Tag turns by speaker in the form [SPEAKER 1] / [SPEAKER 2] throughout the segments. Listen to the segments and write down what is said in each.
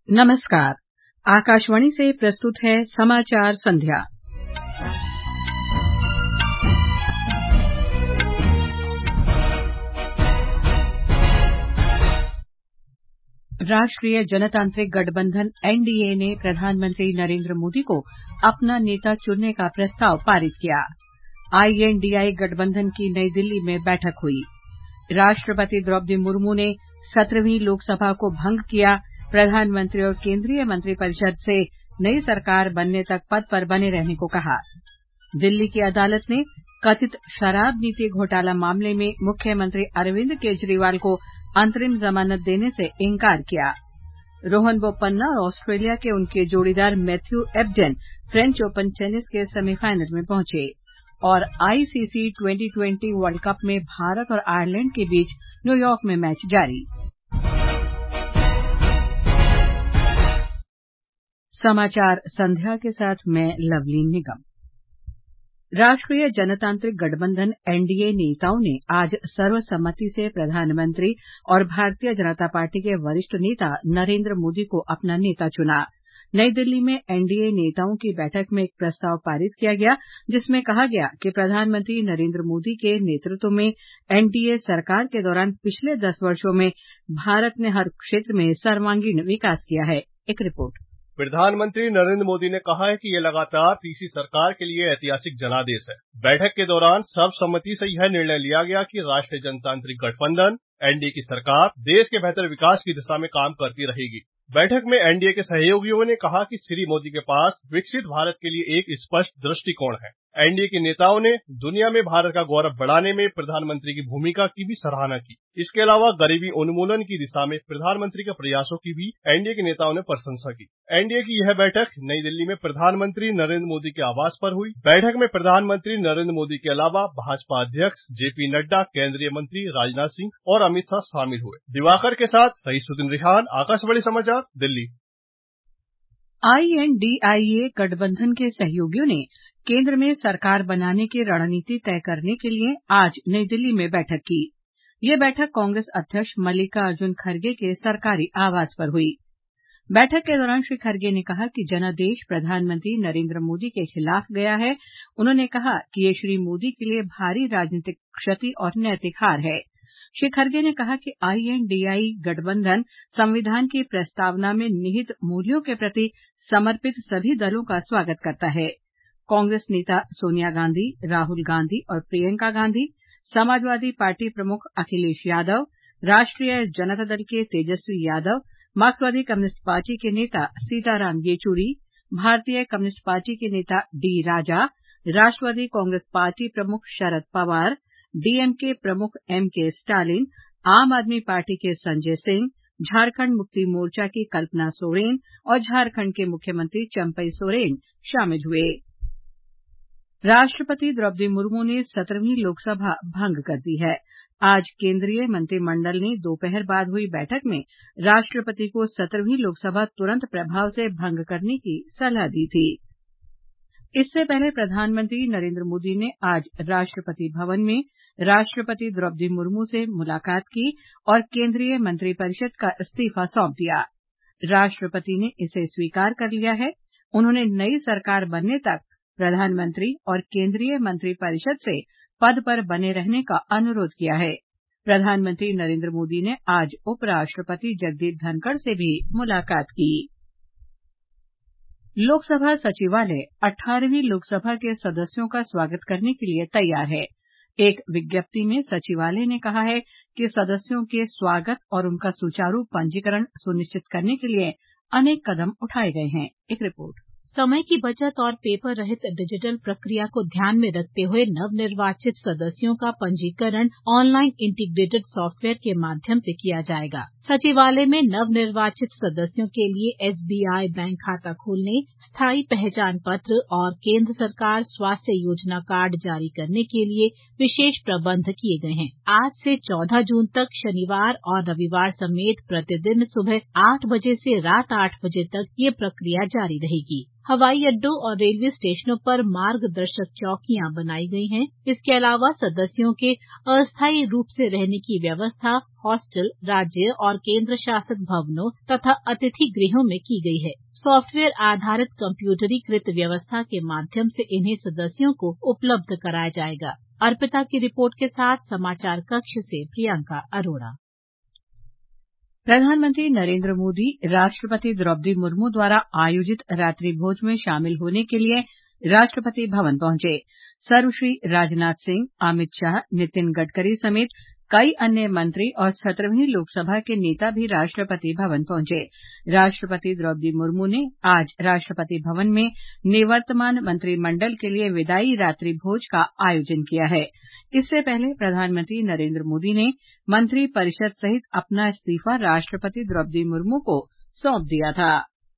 [SPEAKER 1] नमस्कार। आकाशवाणी से प्रस्तुत है समाचार संध्या। राष्ट्रीय जनतांत्रिक गठबंधन एनडीए ने प्रधानमंत्री नरेंद्र मोदी को अपना नेता चुनने का प्रस्ताव पारित किया। आईएनडीआई गठबंधन की नई दिल्ली में बैठक हुई। राष्ट्रपति द्रौपदी मुर्मू ने 17वीं लोकसभा को भंग किया। प्रधानमंत्री और केंद्रीय मंत्रिपरिषद से नई सरकार बनने तक पद पर बने रहने को कहा। दिल्ली की अदालत ने कथित शराब नीति घोटाला मामले में मुख्यमंत्री अरविंद केजरीवाल को अंतरिम जमानत देने से इंकार किया। रोहन बोपन्ना और ऑस्ट्रेलिया के उनके जोड़ीदार Matthew Ebden French Open tennis के सेमीफाइनल में पहुंचे। और आईसीसी T20 वर्ल्ड कप में भारत और आयरलैंड के बीच न्यूयॉर्क में मैच जारी। समाचार संध्या के साथ मैं लवलीन निगम। राष्ट्रीय जनतांत्रिक गठबंधन एनडीए नेताओं ने आज सर्वसम्मति से प्रधानमंत्री और भारतीय जनता पार्टी के वरिष्ठ नेता नरेंद्र मोदी को अपना नेता चुना। नई दिल्ली में एनडीए नेताओं की बैठक में एक प्रस्ताव पारित किया गया, जिसमें कहा गया कि प्रधानमंत्री नरेंद्र मोदी के नेतृत्व में एनडीए सरकार के दौरान पिछले 10 वर्षों में भारत ने हर क्षेत्र में सर्वांगीण विकास किया है। एक रिपोर्ट।
[SPEAKER 2] प्रधानमंत्री नरेंद्र मोदी ने कहा है कि ये लगातार तीसरी सरकार के लिए ऐतिहासिक जनादेश है। बैठक के दौरान सर्वसम्मति से यह निर्णय लिया गया कि राष्ट्रीय जनतांत्रिक गठबंधन एनडीए की सरकार देश के बेहतर विकास की दिशा में काम करती रहेगी। बैठक में एनडीए के सहयोगियों ने कहा कि श्री मोदी के पास विकसित भारत के लिए एक स्पष्ट दृष्टिकोण है। एनडीए के नेताओं ने दुनिया में भारत का गौरव बढ़ाने में प्रधानमंत्री की भूमिका की भी सराहना की। इसके अलावा गरीबी उन्मूलन की दिशा में प्रधानमंत्री के प्रयासों की भी एनडीए के नेताओं ने प्रशंसा की। एनडीए की यह बैठक नई दिल्ली में प्रधानमंत्री नरेंद्र मोदी के आवास पर हुई। बैठक में प्रधानमंत्री नरेंद्र मोदी के अलावा भाजपा अध्यक्ष जेपी नड्डा, केंद्रीय मंत्री राजनाथ सिंह और अमित शाह शामिल हुए। दिवाकर के साथ रईसुद्दीन रिहान, आकाशवाणी समाचार, दिल्ली।
[SPEAKER 1] आईएनडीआईए गठबंधन के सहयोगियों ने केंद्र में सरकार बनाने की रणनीति तय करने के लिए आज नई दिल्ली में बैठक की। ये बैठक कांग्रेस अध्यक्ष मल्लिकार्जुन खड़गे के सरकारी आवास पर हुई। बैठक के दौरान श्री खड़गे ने कहा कि जनादेश प्रधानमंत्री नरेंद्र मोदी के खिलाफ गया है। उन्होंने कहा कि ये श्री मोदी के लिए भारी राजनीतिक क्षति और नैतिक हार है। श्री खड़गे ने कहा कि आईएनडीआई गठबंधन संविधान की प्रस्तावना में निहित मूल्यों के प्रति समर्पित सभी दलों का स्वागत करता है। कांग्रेस नेता सोनिया गांधी, राहुल गांधी और प्रियंका गांधी, समाजवादी पार्टी प्रमुख अखिलेश यादव, राष्ट्रीय जनता दल के तेजस्वी यादव, मार्क्सवादी कम्युनिस्ट पार्टी के नेता सीताराम येचुरी, भारतीय कम्युनिस्ट पार्टी के नेता डी राजा, राष्ट्रवादी कांग्रेस पार्टी प्रमुख शरद पवार, डीएमके प्रमुख एमके स्टालिन, आम आदमी पार्टी के संजय सिंह, झारखंड मुक्ति मोर्चा की कल्पना सोरेन और झारखंड के मुख्यमंत्री चंपई सोरेन शामिल हुए। राष्ट्रपति द्रौपदी मुर्मू ने 17वीं लोकसभा भंग कर दी है। आज केंद्रीय मंत्रिमंडल ने दोपहर बाद हुई बैठक में राष्ट्रपति को 17वीं लोकसभा तुरंत प्रभाव से भंग करने की सलाह दी थी। इससे पहले प्रधानमंत्री नरेंद्र मोदी ने आज राष्ट्रपति भवन में राष्ट्रपति द्रौपदी मुर्मू से मुलाकात की और केंद्रीय मंत्रिपरिषद का इस्तीफा सौंप दिया। राष्ट्रपति ने इसे स्वीकार कर लिया है। उन्होंने नई सरकार बनने तक प्रधानमंत्री और केंद्रीय मंत्रिपरिषद से पद पर बने रहने का अनुरोध किया है। प्रधानमंत्री नरेंद्र मोदी ने आज उपराष्ट्रपति जगदीप धनखड़ से भी मुलाकात की। लोकसभा सचिवालय 18वीं लोकसभा के सदस्यों का स्वागत करने के लिए तैयार है। एक विज्ञप्ति में सचिवालय ने कहा है कि सदस्यों के स्वागत और उनका सुचारू पंजीकरण सुनिश्चित करने के लिए अनेक कदम उठाए गए हैं। एक रिपोर्ट।
[SPEAKER 3] समय की बचत और पेपर रहित डिजिटल प्रक्रिया को ध्यान में रखते हुए नवनिर्वाचित सदस्यों का पंजीकरण ऑनलाइन इंटीग्रेटेड सॉफ्टवेयर के माध्यम से किया जाएगा। सचिवालय में नवनिर्वाचित सदस्यों के लिए एसबीआई बैंक खाता खोलने, स्थायी पहचान पत्र और केंद्र सरकार स्वास्थ्य योजना कार्ड जारी करने के लिए विशेष प्रबंध किए गए हैं। आज से 14 जून तक शनिवार और रविवार समेत प्रतिदिन सुबह 8 बजे से रात 8 बजे तक ये प्रक्रिया जारी रहेगी। हवाई अड्डों और रेलवे स्टेशनों पर मार्गदर्शक चौकियां बनाई गई हैं। इसके अलावा सदस्यों के अस्थायी रूप से रहने की व्यवस्था हॉस्टल, राज्य और केंद्र शासित भवनों तथा अतिथि गृहों में की गई है। सॉफ्टवेयर आधारित कंप्यूटरीकृत व्यवस्था के माध्यम से इन्हें सदस्यों को उपलब्ध कराया जाएगा। अर्पिता की रिपोर्ट के साथ समाचार कक्ष से प्रियंका अरोड़ा।
[SPEAKER 1] प्रधानमंत्री नरेंद्र मोदी राष्ट्रपति द्रौपदी मुर्मू द्वारा आयोजित रात्रि भोज में शामिल होने के लिए राष्ट्रपति भवन पहुंचे। सर्वश्री राजनाथ सिंह, अमित शाह, नितिन गडकरी समेत कई अन्य मंत्री और 17वीं लोकसभा के नेता भी राष्ट्रपति भवन पहुंचे। राष्ट्रपति द्रौपदी मुर्मू ने आज राष्ट्रपति भवन में निवर्तमान मंत्रिमंडल के लिए विदाई रात्रि भोज का आयोजन किया है। इससे पहले प्रधानमंत्री नरेंद्र मोदी ने मंत्रिपरिषद सहित अपना इस्तीफा राष्ट्रपति द्रौपदी मुर्मू को सौंप दिया था।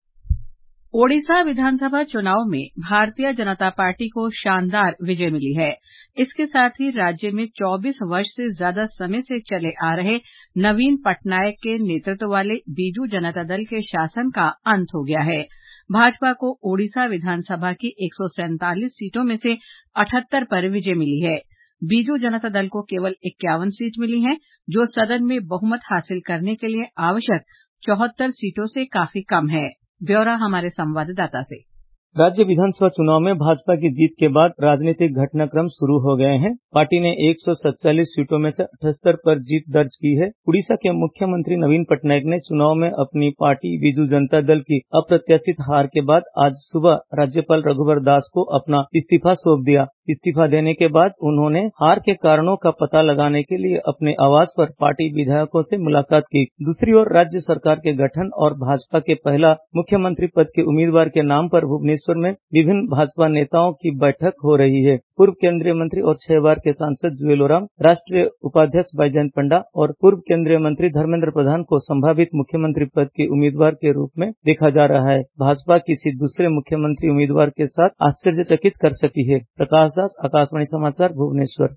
[SPEAKER 1] ओडिशा विधानसभा चुनाव में भारतीय जनता पार्टी को शानदार विजय मिली है। इसके साथ ही राज्य में 24 वर्ष से ज्यादा समय से चले आ रहे नवीन पटनायक के नेतृत्व वाले बीजू जनता दल के शासन का अंत हो गया है। भाजपा को ओडिशा विधानसभा की 147 सीटों में से 78 पर विजय मिली है। बीजू जनता दल को केवल 51 सीट मिली है, जो सदन में बहुमत हासिल करने के लिए आवश्यक 74 सीटों से काफी कम है। ब्यौरा हमारे संवाददाता से।
[SPEAKER 4] राज्य विधानसभा चुनाव में भाजपा की जीत के बाद राजनीतिक घटनाक्रम शुरू हो गए हैं। पार्टी ने 147 सीटों में से 78 पर जीत दर्ज की है। उड़ीसा के मुख्यमंत्री नवीन पटनायक ने चुनाव में अपनी पार्टी बीजू जनता दल की अप्रत्याशित हार के बाद आज सुबह राज्यपाल रघुवर दास को अपना इस्तीफा सौंप दिया। इस्तीफा देने के बाद उन्होंने हार के कारणों का पता लगाने के लिए अपने आवास पर पार्टी विधायकों से मुलाकात की। दूसरी ओर राज्य सरकार के गठन और भाजपा के पहला मुख्यमंत्री पद के उम्मीदवार के नाम पर भुवनेश्वर में विभिन्न भाजपा नेताओं की बैठक हो रही है। पूर्व केंद्रीय मंत्री और 6 बार के सांसद जुएल ओराम, राष्ट्रीय उपाध्यक्ष बैजयंत पंडा और पूर्व केंद्रीय मंत्री धर्मेंद्र प्रधान को संभावित मुख्यमंत्री पद के उम्मीदवार के रूप में देखा जा रहा है। भाजपा किसी दूसरे मुख्यमंत्री उम्मीदवार के साथ आश्चर्यचकित कर सकी है। प्रकाश दास, आकाशवाणी समाचार, भुवनेश्वर।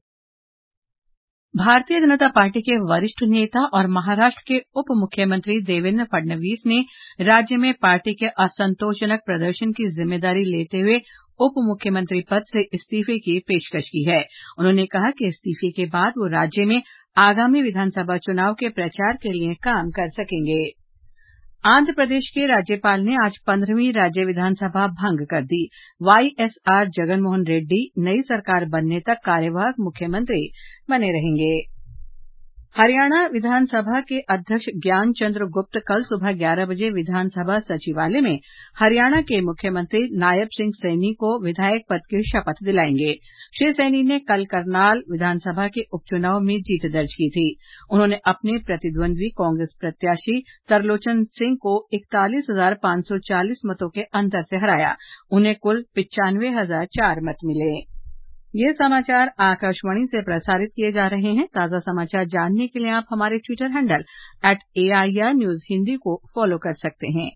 [SPEAKER 1] भारतीय जनता पार्टी के वरिष्ठ नेता और महाराष्ट्र के उप मुख्यमंत्री देवेंद्र फडणवीस ने राज्य में पार्टी के असंतोषजनक प्रदर्शन की जिम्मेदारी लेते हुए उप मुख्यमंत्री पद से इस्तीफे की पेशकश की है। उन्होंने कहा कि इस्तीफे के बाद वो राज्य में आगामी विधानसभा चुनाव के प्रचार के लिए काम कर सकेंगे। आंध्र प्रदेश के राज्यपाल ने आज 15वीं राज्य विधानसभा भंग कर दी। वाईएसआर जगनमोहन रेड्डी नई सरकार बनने तक कार्यवाहक मुख्यमंत्री बने रहेंगे। हरियाणा विधानसभा के अध्यक्ष ज्ञान चंद्र गुप्त कल सुबह 11 बजे विधानसभा सचिवालय में हरियाणा के मुख्यमंत्री नायब सिंह सैनी को विधायक पद की शपथ दिलाएंगे। श्री सैनी ने कल करनाल विधानसभा के उपचुनाव में जीत दर्ज की थी। उन्होंने अपने प्रतिद्वंद्वी कांग्रेस प्रत्याशी तरलोचन सिंह को 41,540 मतों के अंतर से हराया। उन्हें कुल 95,004 मत मिले। ये समाचार आकाशवाणी से प्रसारित किए जा रहे हैं। ताजा समाचार जानने के लिए आप हमारे Twitter handle @AIR News Hindi को फॉलो कर सकते हैं।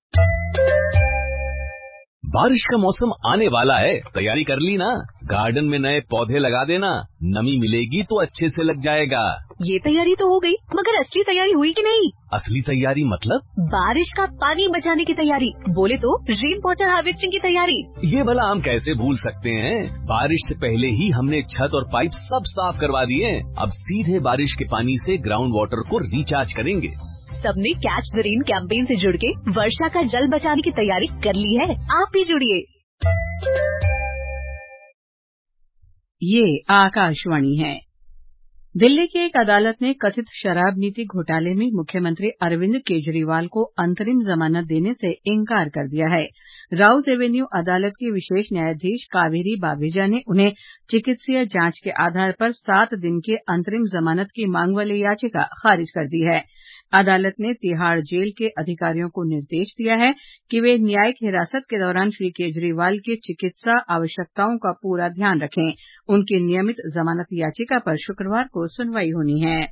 [SPEAKER 5] बारिश का मौसम आने वाला है, तैयारी कर ली ना? गार्डन में नए पौधे लगा देना, नमी मिलेगी तो अच्छे से लग जाएगा।
[SPEAKER 6] ये तैयारी तो हो गई, मगर असली तैयारी हुई कि नहीं?
[SPEAKER 5] असली तैयारी मतलब?
[SPEAKER 6] बारिश का पानी बचाने की तैयारी, बोले तो रेन वाटर हार्वेस्टिंग की तैयारी।
[SPEAKER 5] ये भला हम कैसे भूल सकते हैं? बारिश से पहले ही हमने छत और पाइप सब साफ करवा दिए। अब सीधे बारिश के पानी से ग्राउंड वाटर को रिचार्ज करेंगे।
[SPEAKER 6] सबने कैच द रेन कैंपेन से जुड़ के वर्षा का जल बचाने की तैयारी कर ली है। आप भी जुड़िए।
[SPEAKER 1] ये आकाशवाणी है। दिल्ली की एक अदालत ने कथित शराब नीति घोटाले में मुख्यमंत्री अरविंद केजरीवाल को अंतरिम जमानत देने से इंकार कर दिया है। राउस एवेन्यू अदालत की विशेष न्यायाधीश कावेरी बावेजा ने उन्हें चिकित्सीय जांच के आधार पर 7 दिन के अंतरिम जमानत की मांग वाली याचिका खारिज कर दी है। अदालत ने तिहाड़ जेल के अधिकारियों को निर्देश दिया है कि वे न्यायिक हिरासत के दौरान श्री केजरीवाल की चिकित्सा आवश्यकताओं का पूरा ध्यान रखें। उनकी नियमित जमानत याचिका पर शुक्रवार को सुनवाई होनी है।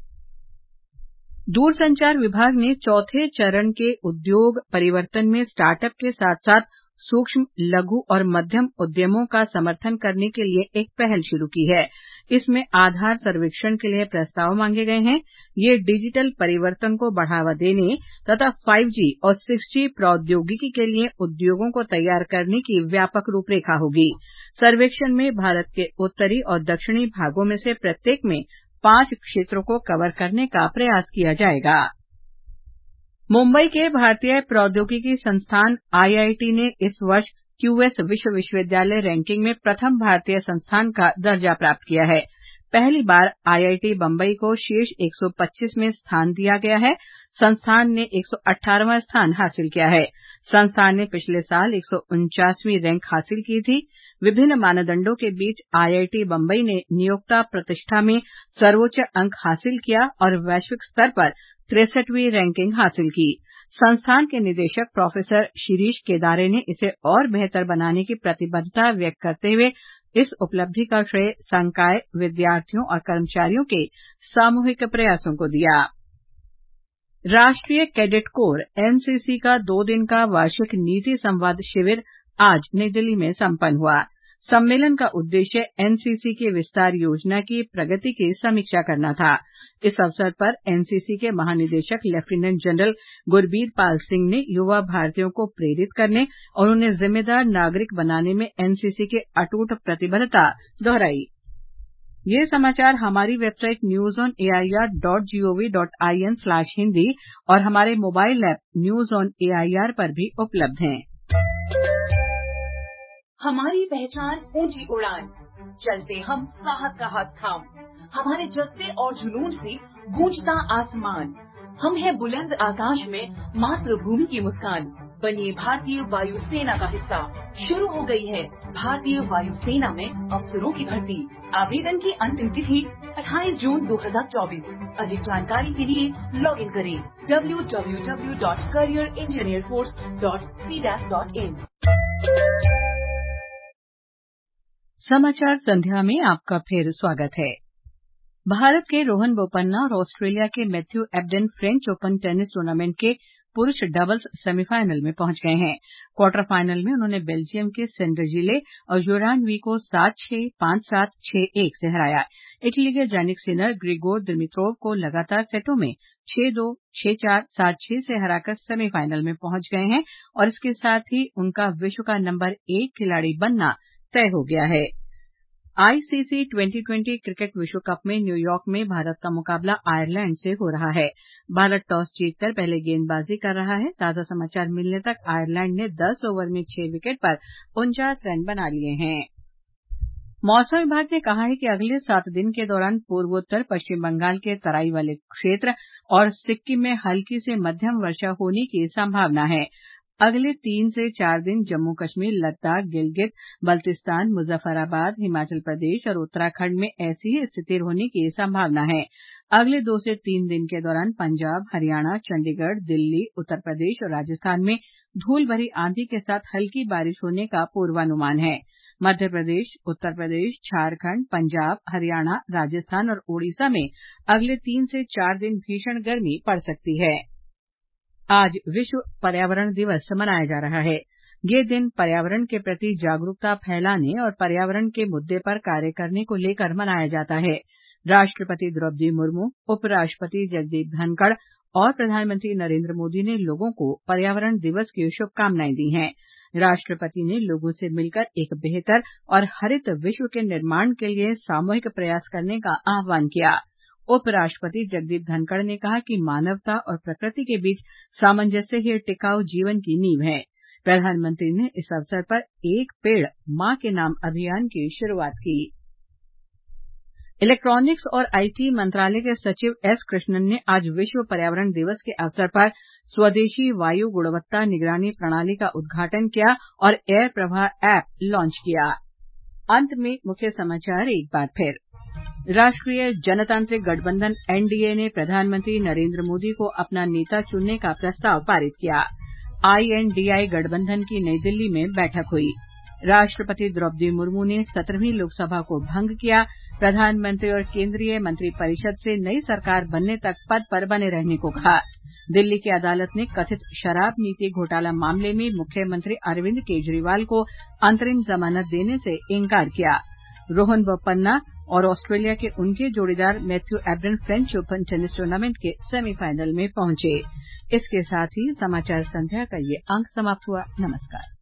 [SPEAKER 1] दूरसंचार विभाग ने चौथे चरण के उद्योग परिवर्तन में स्टार्टअप के साथ साथ सूक्ष्म, लघु और मध्यम उद्यमों का समर्थन करने के लिए एक पहल शुरू की है। इसमें आधार सर्वेक्षण के लिए प्रस्ताव मांगे गए हैं। ये डिजिटल परिवर्तन को बढ़ावा देने तथा 5G और 6G प्रौद्योगिकी के लिए उद्योगों को तैयार करने की व्यापक रूपरेखा होगी। सर्वेक्षण में भारत के उत्तरी और दक्षिणी भागों में से प्रत्येक में 5 क्षेत्रों को कवर करने का प्रयास किया जाएगा। मुंबई के भारतीय प्रौद्योगिकी संस्थान IIT ने इस वर्ष QS विश्व विश्वविद्यालय रैंकिंग में प्रथम भारतीय संस्थान का दर्जा प्राप्त किया है। पहली बार IIT बम्बई को शीर्ष 125 में स्थान दिया गया है। संस्थान ने 118वां स्थान हासिल किया है। संस्थान ने पिछले साल 149वीं रैंक हासिल की थी। विभिन्न मानदंडों के बीच IIT बम्बई ने नियोक्ता प्रतिष्ठा में सर्वोच्च अंक हासिल किया और वैश्विक स्तर पर 63वीं रैंकिंग हासिल की। संस्थान के निदेशक प्रोफेसर शिरीष केदारे ने इसे और बेहतर बनाने की प्रतिबद्धता व्यक्त करते हुए इस उपलब्धि का श्रेय संकाय, विद्यार्थियों और कर्मचारियों के सामूहिक प्रयासों को दिया। राष्ट्रीय कैडेट कोर NCC का 2 दिन का वार्षिक नीति संवाद शिविर आज नई दिल्ली में संपन्न हुआ। सम्मेलन का उद्देश्य NCC की विस्तार योजना की प्रगति की समीक्षा करना था। इस अवसर पर NCC के महानिदेशक लेफ्टिनेंट जनरल गुरबीर पाल सिंह ने युवा भारतीयों को प्रेरित करने और उन्हें जिम्मेदार नागरिक बनाने में NCC की अटूट प्रतिबद्धता दोहराई। ये समाचार हमारी वेबसाइट newsonair.gov.in/hindi और हमारे mobile app news on AIR पर भी उपलब्ध हैं।
[SPEAKER 7] हमारी पहचान ऊंची उड़ान, चलते हम साहस का हाथ थाम, हमारे जज्बे और जुनून से गूंजता आसमान। हम हैं बुलंद आकाश में मातृभूमि की मुस्कान। बनिए भारतीय वायुसेना का हिस्सा। शुरू हो गई है भारतीय वायुसेना में अफसरों की भर्ती। आवेदन की अंतिम तिथि 28 जून 2024। अधिक जानकारी के लिए लॉग इन करें www.careerengineerforce.cdac.in।
[SPEAKER 1] समाचार संध्या में आपका फिर स्वागत है। भारत के रोहन बोपन्ना और ऑस्ट्रेलिया के Matthew Ebden French Open tennis tournament के पुरुष डबल्स सेमीफाइनल में पहुंच गए हैं। क्वार्टर फाइनल में उन्होंने बेल्जियम के सेंडरजिले और जोरान वी को 7-6, 5-7, 6-1 से हराया। इटली के जैनिक सिनर ग्रिगोर दिमित्रोव को लगातार सेटों में 6-2, 6-4, 7-6 से हराकर सेमीफाइनल में पहुंच गए हैं और इसके साथ ही उनका विश्व का नंबर 1 खिलाड़ी बनना तय हो गया है। ICC 2020 क्रिकेट विश्व कप में न्यूयॉर्क में भारत का मुकाबला आयरलैंड से हो रहा है। भारत टॉस जीतकर पहले गेंदबाजी कर रहा है। ताजा समाचार मिलने तक आयरलैंड ने 10 ओवर में 6 विकेट पर 49 रन बना लिए हैं। मौसम विभाग ने कहा है कि अगले 7 दिन के दौरान पूर्वोत्तर पश्चिम बंगाल के तराई वाले क्षेत्र और सिक्किम में हल्की से मध्यम वर्षा होने की संभावना है। अगले 3 से 4 दिन जम्मू कश्मीर, लद्दाख, गिलगित, बल्तिस्तान, मुजफ्फराबाद, हिमाचल प्रदेश और उत्तराखंड में ऐसी ही स्थिति होने की संभावना है। अगले 2 से 3 दिन के दौरान पंजाब, हरियाणा, चंडीगढ़, दिल्ली, उत्तर प्रदेश और राजस्थान में धूल भरी आंधी के साथ हल्की बारिश होने का पूर्वानुमान है। मध्य प्रदेश, उत्तर प्रदेश, झारखंड, पंजाब, हरियाणा, राजस्थान और ओडिशा में अगले 3 से 4 दिन भीषण गर्मी पड़ सकती है। आज विश्व पर्यावरण दिवस मनाया जा रहा है। ये दिन पर्यावरण के प्रति जागरूकता फैलाने और पर्यावरण के मुद्दे पर कार्य करने को लेकर मनाया जाता है। राष्ट्रपति द्रौपदी मुर्मू, उपराष्ट्रपति जगदीप धनखड़ और प्रधानमंत्री नरेंद्र मोदी ने लोगों को पर्यावरण दिवस की शुभकामनाएं दी हैं। राष्ट्रपति ने लोगों से मिलकर एक बेहतर और हरित विश्व के निर्माण के लिए सामूहिक प्रयास करने का आह्वान किया। उपराष्ट्रपति जगदीप धनखड़ ने कहा कि मानवता और प्रकृति के बीच सामंजस्य ही टिकाऊ जीवन की नींव है। प्रधानमंत्री ने इस अवसर पर एक पेड़ मां के नाम अभियान की शुरुआत की। इलेक्ट्रॉनिक्स और आईटी मंत्रालय के सचिव एस कृष्णन ने आज विश्व पर्यावरण दिवस के अवसर पर स्वदेशी वायु गुणवत्ता निगरानी प्रणाली का उद्घाटन किया और एयर प्रभा ऐप लॉन्च किया। अंत में मुख्य समाचार एक बार फिर। राष्ट्रीय जनतांत्रिक गठबंधन एनडीए ने प्रधानमंत्री नरेंद्र मोदी को अपना नेता चुनने का प्रस्ताव पारित किया। INDI गठबंधन की नई दिल्ली में बैठक हुई। राष्ट्रपति द्रौपदी मुर्मू ने 17वीं लोकसभा को भंग किया। प्रधानमंत्री और केंद्रीय मंत्रिपरिषद से नई सरकार बनने तक पद पर बने रहने को कहा। दिल्ली की अदालत ने कथित शराब नीति घोटाला मामले में मुख्यमंत्री अरविंद केजरीवाल को अंतरिम जमानत देने से इंकार किया। रोहन बोपन्ना और ऑस्ट्रेलिया के उनके जोड़ीदार Matthew Ebden French Open tennis tournament के सेमीफाइनल में पहुंचे। इसके साथ ही समाचार संध्या का ये अंक समाप्त हुआ। नमस्कार।